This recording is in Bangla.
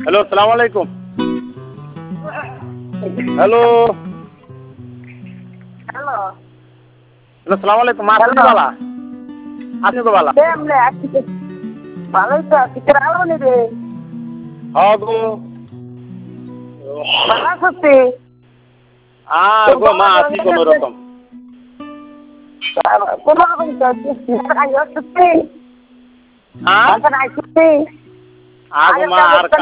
হ্যালো, সালাম আলাইকুম। হ্যালো, হ্যালো হ্যালো, সালাম আলাইকুম। মা আপনি হ্যালো বালা, আপনি তো বালা। কেমনে আছি ভালোই তো আছি তোর আলো নি রে হ্যাঁ গো, ভালো আছি আর গো মা আছি কোনো রকম। কোনো রকম তো আছি হ্যাঁ, আছি আগো মা আর